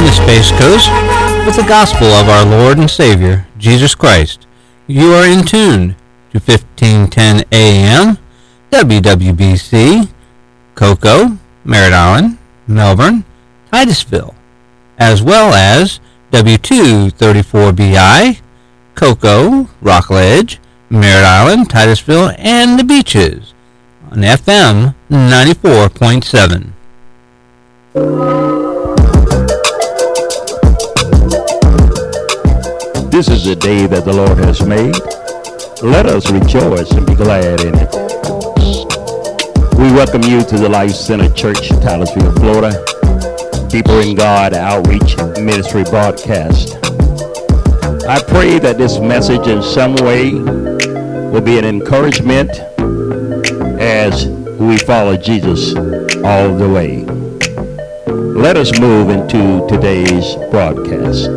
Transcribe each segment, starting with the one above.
the Space Coast with the gospel of our Lord and Savior, Jesus Christ. You are in tune to 1510 AM, WWBC, Cocoa, Merritt Island, Melbourne, Titusville, as well as W234BI, Cocoa, Rockledge, Merritt Island, Titusville, and the Beaches on FM 94.7. This is the day that the Lord has made. Let us rejoice and be glad in it. We welcome you to the Life Center Church, Titusville, Florida, Deeper in God Outreach Ministry broadcast. I pray that this message in some way will be an encouragement as we follow Jesus all the way. Let us move into today's broadcast.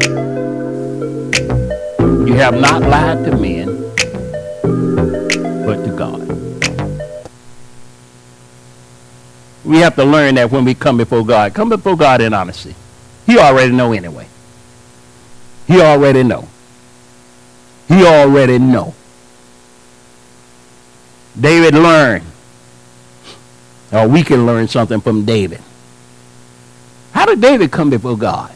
You have not lied to men, but to God. We have to learn that when we come before God in honesty. He already know anyway. He already know. He already know. David learned, or we can learn something from David. How did David come before God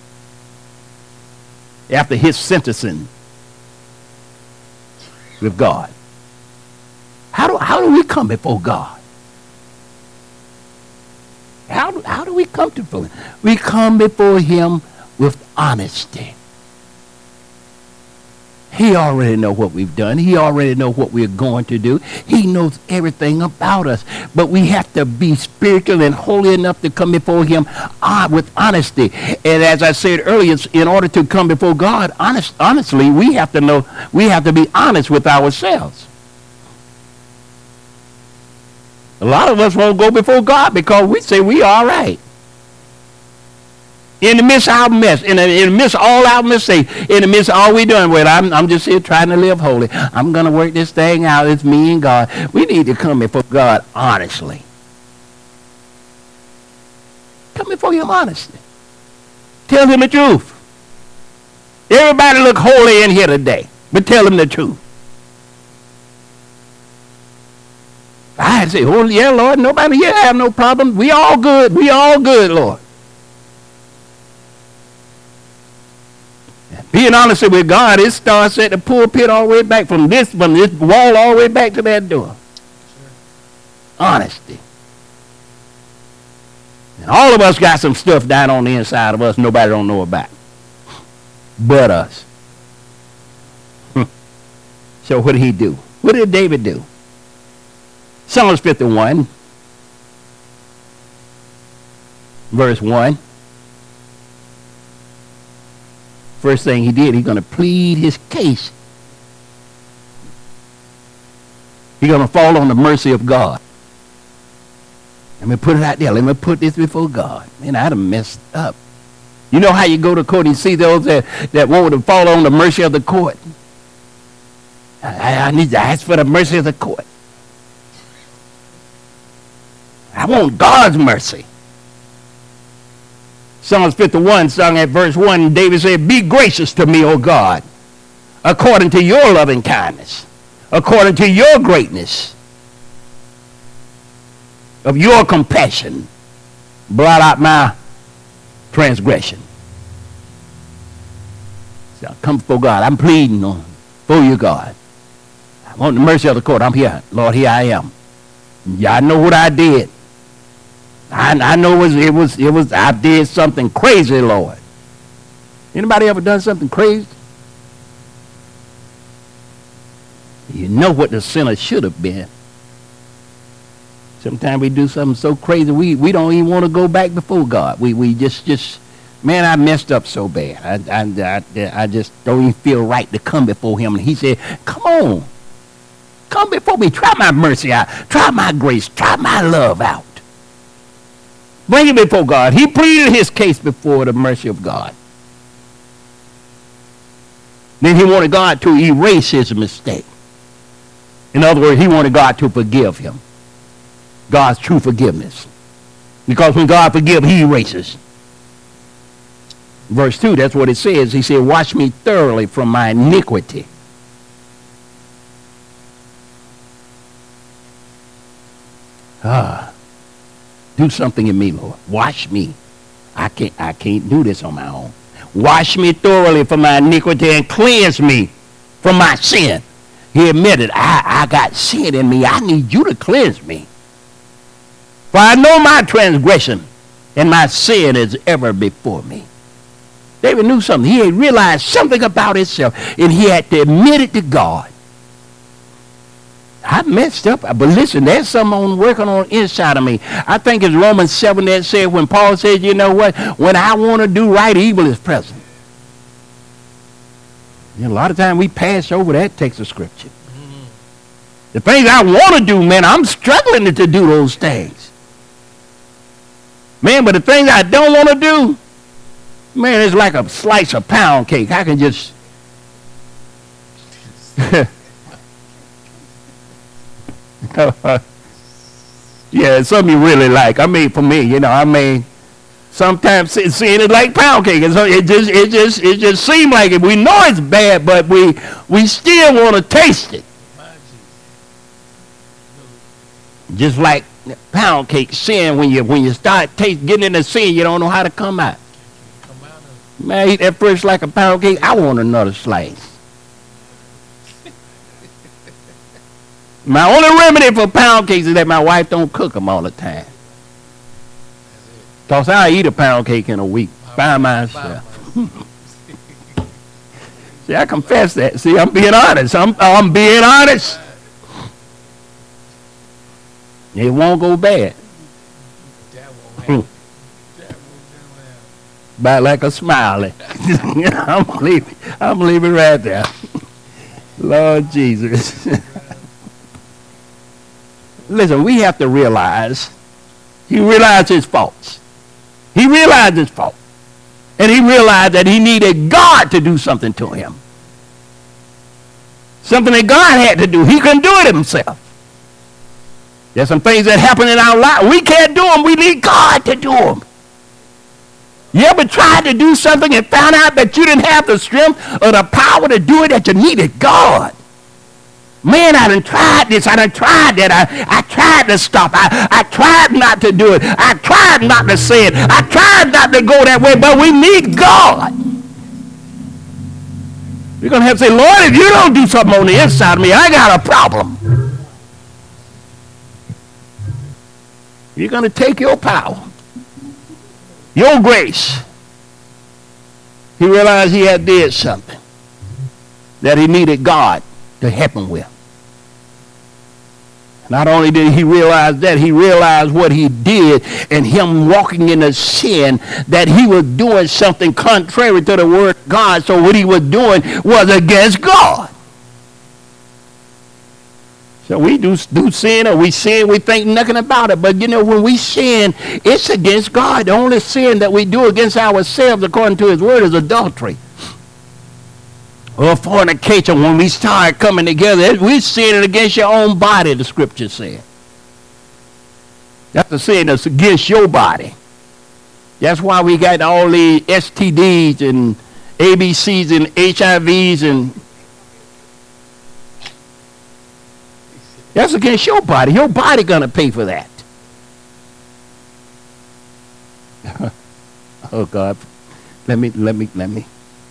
after his sentencing with God? How do we come before God? How do we come before him? We come before him with honesty. He already knows what we've done. He already knows what we're going to do. He knows everything about us. But we have to be spiritual and holy enough to come before him with honesty. And as I said earlier, in order to come before God, honestly, we have to be honest with ourselves. A lot of us won't go before God because we say we all right. In the midst of our mess, in the midst of all our mistakes, in the midst of all we doing, well, I'm just here trying to live holy. I'm going to work this thing out. It's me and God. We need to come before God honestly. Come before him honestly. Tell him the truth. Everybody look holy in here today, but tell him the truth. I had to say, oh, yeah, Lord, nobody here have no problem. We all good. We all good, Lord. Being honest with God, it starts at the pulpit all the way back from this wall all the way back to that door. Honesty. And all of us got some stuff down on the inside of us nobody don't know about. But us. So what did he do? What did David do? Psalms 51, verse 1. First thing he did, he's going to plead his case. He's going to fall on the mercy of God. Let me put it out there. Let me put this before God. Man, I'd have messed up. You know how you go to court and see those that want to fall on the mercy of the court? I need to ask for the mercy of the court. I want God's mercy. Psalms 51, sung at verse 1, David said, be gracious to me, O God, according to your loving kindness, according to your greatness, of your compassion, blot out my transgression. So come before God. I'm pleading for you, God. I want the mercy of the court. I'm here. Lord, here I am. Yeah, I know what I did. I know it was I did something crazy, Lord. Anybody ever done something crazy? You know what the sinner should have been. Sometimes we do something so crazy we don't even want to go back before God. We just man, I messed up so bad. I just don't even feel right to come before him. And he said, come on. Come before me. Try my mercy out. Try my grace. Try my love out. Bring it before God. He pleaded his case before the mercy of God. Then he wanted God to erase his mistake. In other words, he wanted God to forgive him. God's true forgiveness. Because when God forgives, he erases. Verse 2, that's what it says. He said, wash me thoroughly from my iniquity. Do something in me, Lord. Wash me. I can't do this on my own. Wash me thoroughly from my iniquity and cleanse me from my sin. He admitted, I got sin in me. I need you to cleanse me. For I know my transgression and my sin is ever before me. David knew something. He had realized something about himself, and he had to admit it to God. I messed up, but listen, there's something working on the inside of me. I think it's Romans 7 that said, when Paul says, you know what, when I want to do right, evil is present. You know, a lot of times we pass over that text of scripture. Mm-hmm. The things I want to do, man, I'm struggling to do those things. Man, but the things I don't want to do, man, it's like a slice of pound cake. I can just... yeah, something you really like. I mean, for me, you know, sometimes seeing it like pound cake, and so it just seems like it. We know it's bad, but we still want to taste it. Just like pound cake sin, when you start getting in the sin, you don't know how to come out. Man, I eat that first like a pound cake. I want another slice. My only remedy for pound cakes is that my wife don't cook them all the time. Because I eat a pound cake in a week by myself. See, I confess that. See, I'm being honest. I'm being honest. It won't go bad. Bad like a smiley. I'm leaving right there. Lord Jesus. Listen, we have to realize, he realized his faults. He realized his fault. And he realized that he needed God to do something to him. Something that God had to do. He couldn't do it himself. There's some things that happen in our life. We can't do them. We need God to do them. You ever tried to do something and found out that you didn't have the strength or the power to do it, that you needed God? Man, I done tried this. I done tried that. I tried to stop. I tried not to do it. I tried not to say it. I tried not to go that way, but we need God. You're going to have to say, Lord, if you don't do something on the inside of me, I got a problem. You're going to take your power, your grace. He realized he had did something that he needed God to help him with. Not only did he realize that, he realized what he did, and him walking in a sin, that he was doing something contrary to the word of God. So what he was doing was against God. So we do sin, or we sin, we think nothing about it. But you know, when we sin, it's against God. The only sin that we do against ourselves, according to his word, is adultery. Or fornication. When we start coming together, we're sinning against your own body, the scripture said. That's the sin that's against your body. That's why we got all the STDs and ABCs and HIVs, and that's against your body. Your body gonna pay for that. Oh God, let me.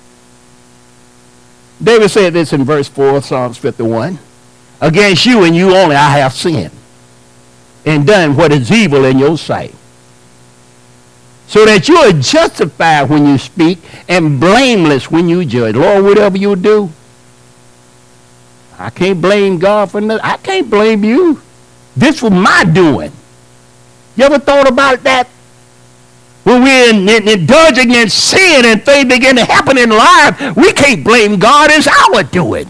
David said this in verse 4, Psalms 51. Against you and you only I have sinned, and done what is evil in your sight, so that you are justified when you speak and blameless when you judge. Lord, whatever you do, I can't blame God for nothing. I can't blame you. This was my doing. You ever thought about that? When we're indulging in sin and things begin to happen in life, we can't blame God. It's our doing.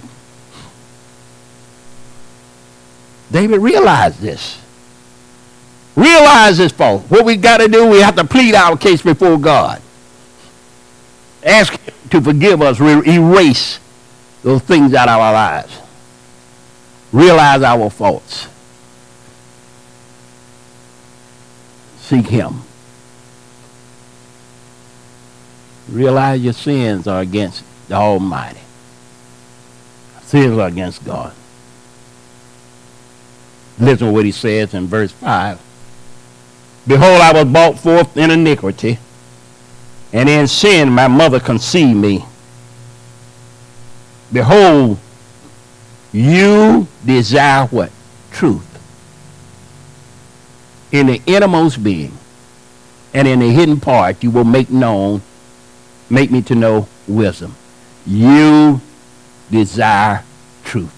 David realized this. Realized his fault. What we got to do, we have to plead our case before God. Ask him to forgive us, erase those things out of our lives. Realize our faults. Seek him. Realize your sins are against the Almighty. Sins are against God. Listen to what he says in verse 5. Behold, I was brought forth in iniquity, and in sin my mother conceived me. Behold, you desire what? Truth. In the innermost being and in the hidden part you will make me to know wisdom. You desire truth.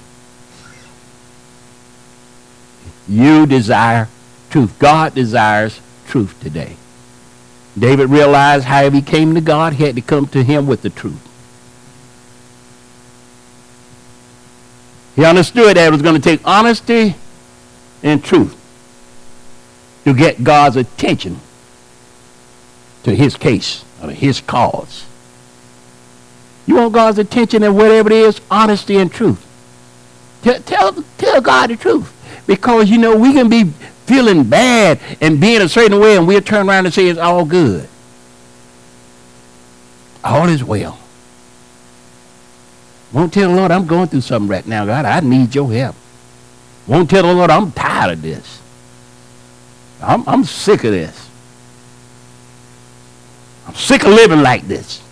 You desire truth. God desires truth today. David realized how he came to God, he had to come to him with the truth. He understood that it was going to take honesty and truth to get God's attention to his case or to his cause. You want God's attention and whatever it is, honesty and truth. Tell God the truth. Because, you know, we can be feeling bad and being a certain way and we'll turn around and say it's all good. All is well. Won't tell the Lord I'm going through something right now, God. I need your help. Won't tell the Lord I'm tired of this. I'm sick of this. I'm sick of living like this.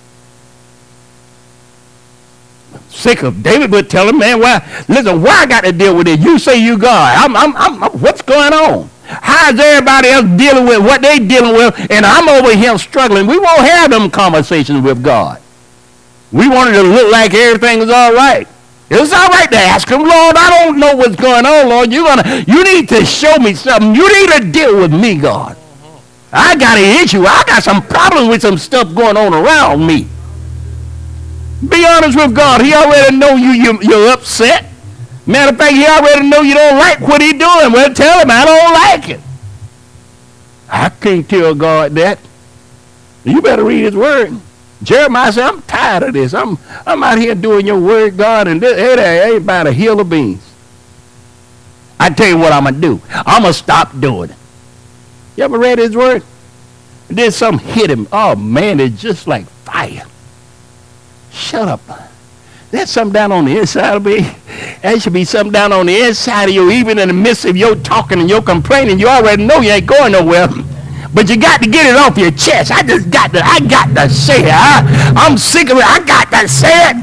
I'm sick of David would tell him, man, listen, why I got to deal with it? You say you God. What's going on? How's everybody else dealing with what they dealing with? And I'm over here struggling. We won't have them conversations with God. We wanted to look like everything is all right. It's all right to ask him, Lord, I don't know what's going on, Lord. You need to show me something. You need to deal with me, God. I got an issue. I got some problems with some stuff going on around me. Be honest with God. He already know you're upset. Matter of fact, he already know you don't like what he's doing. Well, tell him I don't like it. I can't tell God that. You better read his word. Jeremiah said, I'm tired of this. I'm out here doing your word, God, and this ain't about a hill of beans. I tell you what I'm going to do. I'm going to stop doing it. You ever read his word? And then something hit him. Oh, man, it's just like fire. Shut up. There's something down on the inside of me. There should be something down on the inside of you, even in the midst of your talking and your complaining. You already know you ain't going nowhere. But you got to get it off your chest. I got to say it. I'm sick of it. I got to say it.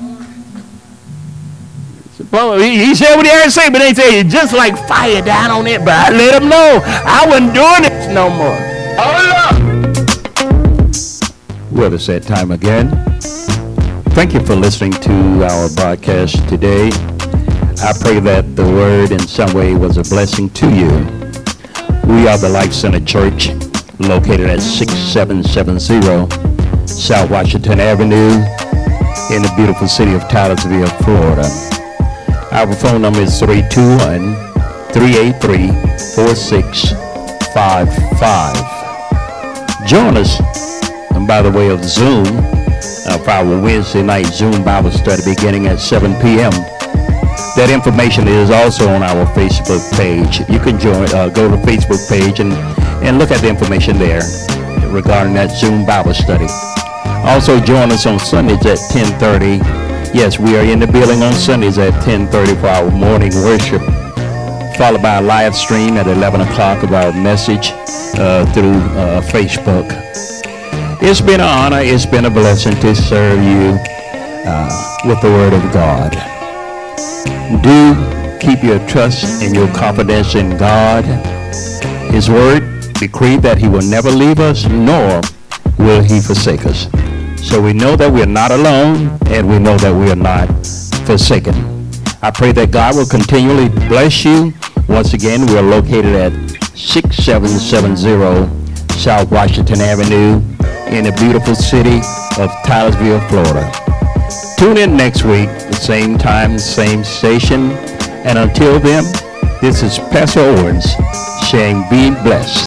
He said what he had to say, but they say it's just like fire down on it. But I let him know I wasn't doing it no more. Well, it's that time again. Thank you for listening to our broadcast today. I pray that the word in some way was a blessing to you. We are the Life Center Church, located at 6770 South Washington Avenue in the beautiful city of Taylorsville, Florida. Our phone number is 321-383-4655. Join us, and by the way of Zoom, for our Wednesday night Zoom Bible study beginning at 7 p.m. That information is also on our Facebook page. You can go to the Facebook page and look at the information there regarding that Zoom Bible study. Also join us on Sundays at 10:30. Yes, we are in the building on Sundays at 10:30 for our morning worship, followed by a live stream at 11 o'clock of our message through Facebook. It's been an honor, it's been a blessing to serve you with the Word of God. Do keep your trust and your confidence in God. His Word decreed that He will never leave us, nor will He forsake us. So we know that we're not alone, and we know that we are not forsaken. I pray that God will continually bless you. Once again, we're located at 6770 South Washington Avenue in the beautiful city of Taylorsville, Florida. Tune in next week, the same time, same station. And until then, this is Pastor Owens saying, be blessed.